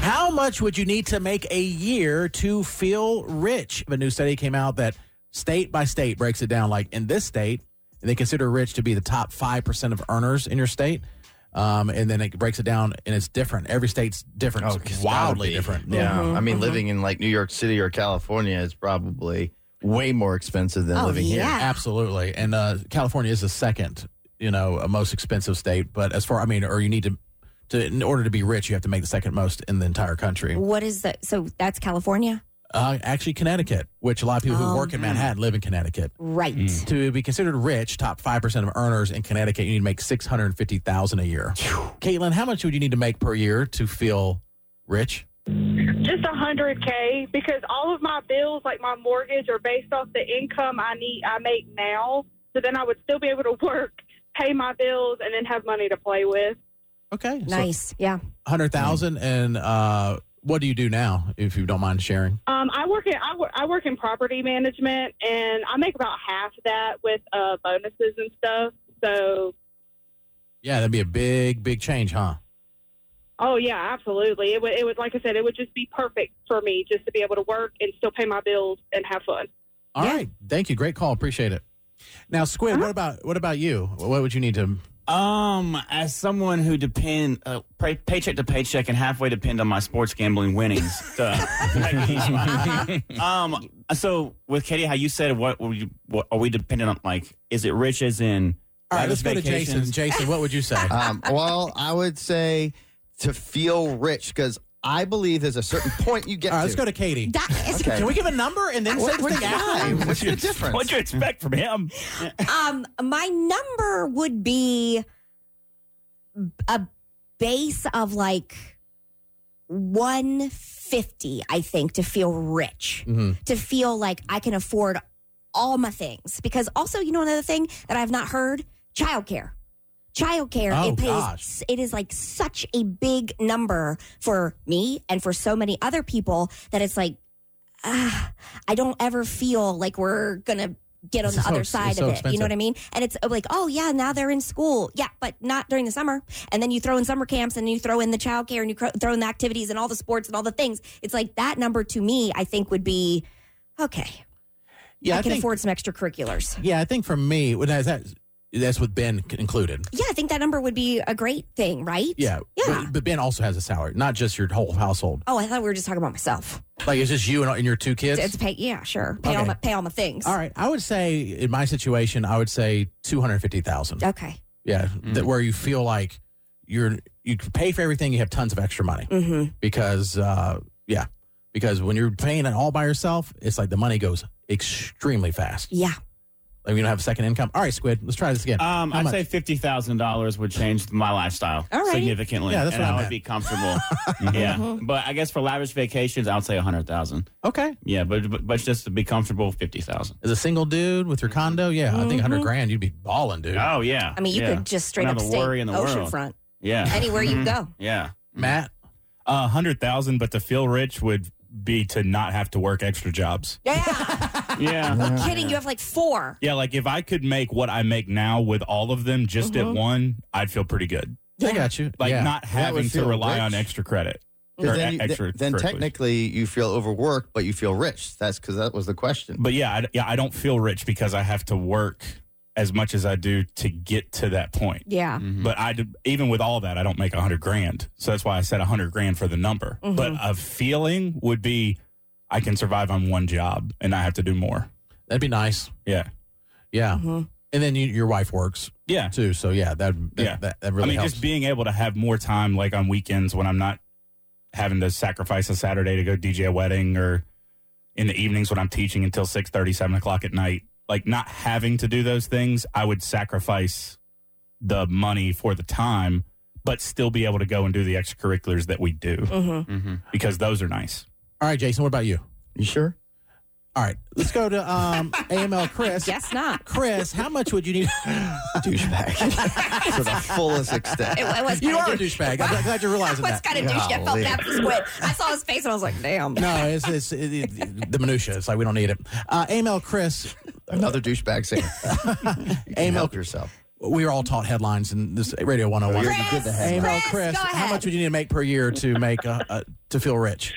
How much would you need to make a year to feel rich? A new study came out that state by state breaks it down. Like in this state, they consider rich to be the top 5% of earners in your state. And then it breaks it down, and it's different. Every state's different. Oh, It's wildly different. Yeah. I mean, living in like New York City or California is probably way more expensive than living here. Absolutely. And California is the second, most expensive state. But as far, or you need to in order to be rich, you have to make the second most in the entire country. What is that? So that's California? Actually, Connecticut, which a lot of people who work in Manhattan live in Connecticut. Right. To be considered rich, top 5% of earners in Connecticut, you need to make $650,000 a year. Caitlin, how much would you need to make per year to feel rich? Just $100K, because all of my bills, like my mortgage, are based off the income I make now. So then I would still be able to work, pay my bills, and then have money to play with. Okay. Nice. Yeah. $100,000. And what do you do now, if you don't mind sharing? I work in property management, and I make about half that with bonuses and stuff. So. Yeah, that'd be a big change, huh? Oh, yeah, absolutely. It would, like I said, it would just be perfect for me just to be able to work and still pay my bills and have fun. All right. Thank you. Great call. Appreciate it. Now, Squid, what about you? What would you need to... As someone who depend paycheck to paycheck and halfway depend on my sports gambling winnings. So with Katie, how you said, what are we dependent on? Like, is it rich as in? All right, let's go to Jason. Jason, what would you say? Well, I would say to feel rich, because I believe there's a certain point you get All right, to. let's go to Katie. Okay. Can we give a number and then say the thing after? What's the difference? What'd you expect from him? My number would be a base of like 150, I think, to feel rich, to feel like I can afford all my things. Because also, another thing that I've not heard, childcare. Childcare, it is like such a big number for me and for so many other people that it's like, I don't ever feel like we're going to get on the other side of it. Expensive. You know what I mean? And it's like, oh yeah, now they're in school. Yeah, but not during the summer. And then you throw in summer camps and you throw in the childcare and you throw in the activities and all the sports and all the things. It's like that number to me, I think would be, okay. Yeah, I can afford some extracurriculars. Yeah, I think for me, that's with Ben included. Yeah, I think that number would be a great thing, right? Yeah. But Ben also has a salary, not just your whole household. Oh, I thought we were just talking about myself. Like, it's just you and your two kids? Yeah, sure. Pay all my things. All right. I would say, in my situation, I would say $250,000. Okay. Yeah, where you feel like you can pay for everything, you have tons of extra money. Mm-hmm. Because when you're paying it all by yourself, it's like the money goes extremely fast. Yeah. Like you don't have a second income. All right, Squid, let's try this again. I'd say $50,000 would change my lifestyle significantly. Yeah, that's and what I I would meant. be comfortable. Yeah, but I guess for lavish vacations, I would say $100,000. Okay. Yeah, but just to be comfortable, $50,000. As a single dude with your condo, I think $100,000, you'd be balling, dude. Oh yeah. I mean, you could just straight up Another stay worry in the world. oceanfront. Yeah. Anywhere you go. Yeah. Matt? 100,000, but to feel rich would be to not have to work extra jobs. Yeah. Yeah. I'm kidding. You have like 4. Yeah, like if I could make what I make now with all of them just at one, I'd feel pretty good. I got you. Like not having to feel rely rich. on extra credit. Or Then, extra then extracurriculars. technically you feel overworked, but you feel rich. That's because that was the question. But I don't feel rich because I have to work as much as I do to get to that point. Yeah. But even with all that, I don't make $100,000. So that's why I said $100,000 for the number. But a feeling would be I can survive on one job and not have to do more. That'd be nice. Yeah. Yeah. And then your wife works Yeah. too. So, that really helps. Just being able to have more time, like on weekends when I'm not having to sacrifice a Saturday to go DJ a wedding, or in the evenings when I'm teaching until 6:30, 7 o'clock at night. Like not having to do those things, I would sacrifice the money for the time, but still be able to go and do the extracurriculars that we do because those are nice. All right, Jason, what about you? You sure? All right, let's go to AML Chris. Guess not. Chris, how much would you need? Douchebag. To the fullest extent. It was You kinda are a douchebag. I'm glad you're realizing What's that. kind of douchey? I felt Golly. bad for Squid. I saw his face and I was like, damn. No, it's the minutia. It's like we don't need it. AML Chris, Another douchebag saying, you can help yourself. we were all taught headlines in this Radio 101. You did the headline. AML Chris, Chris, go how ahead. much would you need to make per year to make to feel rich?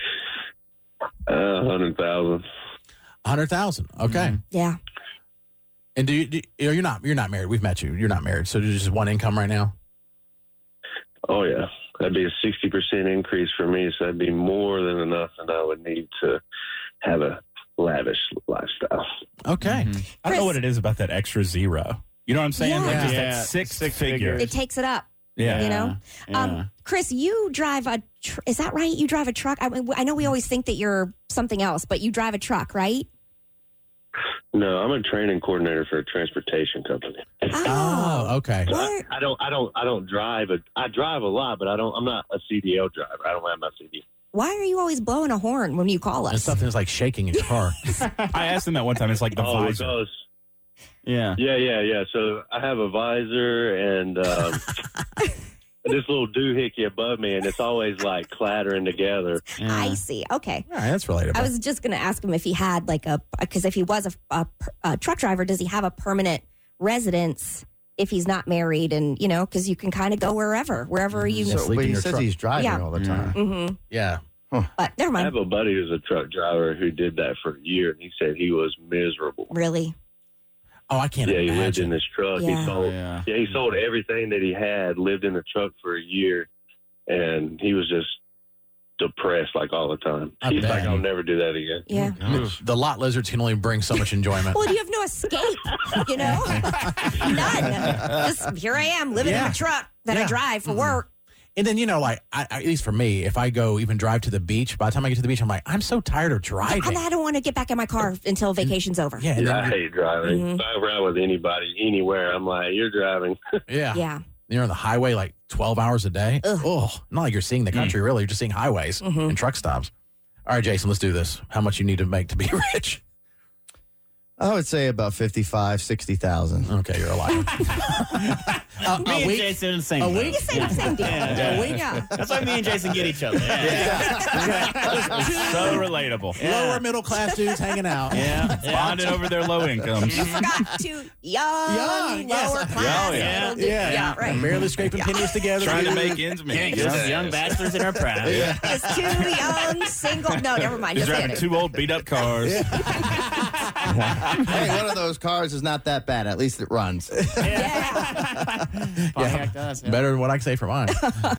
100,000. 100,000. Okay. Yeah. And you're not married. We've met you. You're not married. So there's just one income right now? Oh, yeah. That'd be a 60% increase for me, so that'd be more than enough, and I would need to have a lavish lifestyle. Okay. I don't know what it is about that extra zero. You know what I'm saying? Yeah. Like just Yeah. that six Six figure. figures. It takes it up. Yeah. You know? Yeah. Chris, you drive is that right? You drive a truck? I know we always think that you're something else, but you drive a truck, right? No, I'm a training coordinator for a transportation company. Oh, okay. What? I don't drive. I drive a lot, but I'm not a CDL driver. I don't have my CDL. Why are you always blowing a horn when you call And us? something's like shaking in your car. I asked him that one time. It's like the visor. because Yeah. yeah. So I have a visor and this little doohickey above me, and it's always like clattering together. I see. Okay. All right, that's relatable. I was just going to ask him if he had because if he was a truck driver, does he have a permanent residence if he's not married? And, because you can kind of go wherever you Yeah, know. sleep But in he your says truck. he's driving Yeah. all the time. Mm-hmm. Yeah. But never I mind. have a buddy who's a truck driver who did that for a year, and he said he was miserable. Really? Oh, I can't Yeah, he lived imagine. in this truck. Yeah. He sold. Yeah. Yeah, he sold everything that he had. Lived in the truck for a year, and he was just depressed like all the time. I He's bet. like, I'll never do that again. Yeah. The lot lizards can only bring so much enjoyment. Well, you have no escape, None. Just here I am living in Yeah. a truck that I Yeah. drive for work. And then, like, at least for me, if I go even drive to the beach, by the time I get to the beach, I'm like, I'm so tired of driving. I don't want to get back in my car until vacation's over. Yeah. And Yeah, I then, hate driving. Mhm. If I ride with anybody, anywhere, I'm like, you're driving. yeah. Yeah. You're on the highway like 12 hours a day. Ugh. Oh, not like you're seeing the country, really. You're just seeing highways and truck stops. All right, Jason, let's do this. How much you need to make to be rich? I would say about 55, 60,000. Okay, you're a liar. Me and Jason are the same. A boat. week? Same deal. Yeah. Yeah. That's why me and Jason get each other. Yeah. So relatable. Lower middle class dudes hanging out. Yeah. Bonding over their low incomes. You forgot to young, Young, yes. lower class. Oh, yeah. middle dude. Yeah, right. Barely scraping pennies together. Trying to make ends meet. Just young bachelors in our prime. Just two young, single. No, never mind. He's Just driving kidding. 2 old beat up cars. Hey, one of those cars is not that bad. At least it runs. Yeah. Pontiac does. Yeah. Better than what I can say for mine.